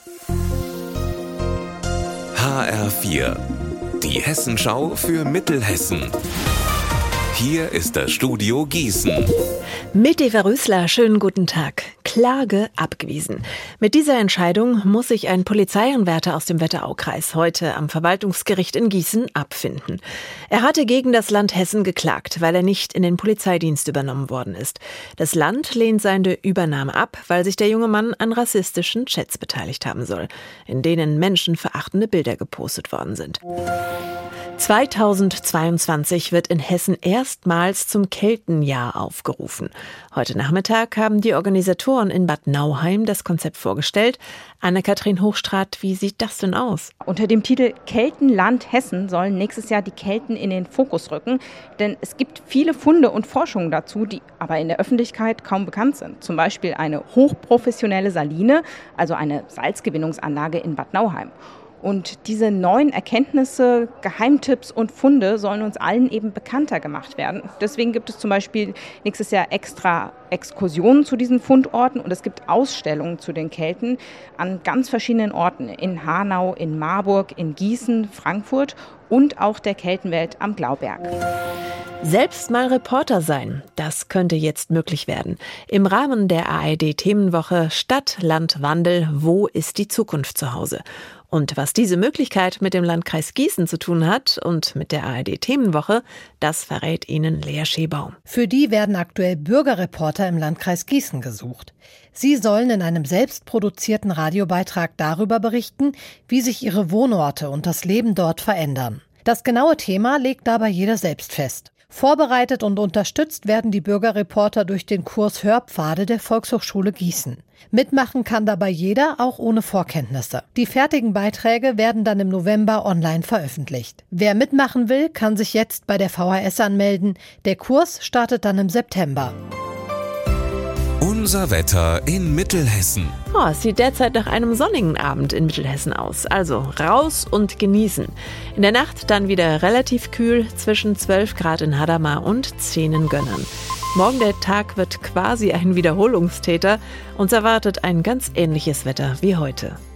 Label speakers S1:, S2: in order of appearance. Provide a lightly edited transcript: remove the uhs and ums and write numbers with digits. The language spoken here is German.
S1: HR4, die Hessenschau für Mittelhessen. Hier ist das Studio Gießen.
S2: Mit Eva Rösler, schönen guten Tag. Klage abgewiesen. Mit dieser Entscheidung muss sich ein Polizeianwärter aus dem Wetteraukreis heute am Verwaltungsgericht in Gießen abfinden. Er hatte gegen das Land Hessen geklagt, weil er nicht in den Polizeidienst übernommen worden ist. Das Land lehnt seine Übernahme ab, weil sich der junge Mann an rassistischen Chats beteiligt haben soll, in denen menschenverachtende Bilder gepostet worden sind. 2022 wird in Hessen erstmals zum Keltenjahr aufgerufen. Heute Nachmittag haben die Organisatoren in Bad Nauheim das Konzept vorgestellt. Anne-Kathrin Hochstraat, wie sieht das denn aus?
S3: Unter dem Titel Keltenland Hessen sollen nächstes Jahr die Kelten in den Fokus rücken. Denn es gibt viele Funde und Forschungen dazu, die aber in der Öffentlichkeit kaum bekannt sind. Zum Beispiel eine hochprofessionelle Saline, also eine Salzgewinnungsanlage in Bad Nauheim. Und diese neuen Erkenntnisse, Geheimtipps und Funde sollen uns allen eben bekannter gemacht werden. Deswegen gibt es zum Beispiel nächstes Jahr extra Exkursionen zu diesen Fundorten und es gibt Ausstellungen zu den Kelten an ganz verschiedenen Orten. In Hanau, in Marburg, in Gießen, Frankfurt und auch der Keltenwelt am Glauberg.
S2: Selbst mal Reporter sein, das könnte jetzt möglich werden. Im Rahmen der ARD-Themenwoche Stadt, Land, Wandel, wo ist die Zukunft zu Hause? Und was diese Möglichkeit mit dem Landkreis Gießen zu tun hat und mit der ARD-Themenwoche, das verrät Ihnen Lea Schebaum.
S4: Für die werden aktuell Bürgerreporter im Landkreis Gießen gesucht. Sie sollen in einem selbstproduzierten Radiobeitrag darüber berichten, wie sich ihre Wohnorte und das Leben dort verändern. Das genaue Thema legt dabei jeder selbst fest. Vorbereitet und unterstützt werden die Bürgerreporter durch den Kurs Hörpfade der Volkshochschule Gießen. Mitmachen kann dabei jeder, auch ohne Vorkenntnisse. Die fertigen Beiträge werden dann im November online veröffentlicht. Wer mitmachen will, kann sich jetzt bei der VHS anmelden. Der Kurs startet dann im September.
S1: Unser Wetter in Mittelhessen.
S2: Es sieht derzeit nach einem sonnigen Abend in Mittelhessen aus. Also raus und genießen. In der Nacht dann wieder relativ kühl, zwischen 12 Grad in Hadamar und 10 in Gönnern. Morgen der Tag wird quasi ein Wiederholungstäter. Uns erwartet ein ganz ähnliches Wetter wie heute.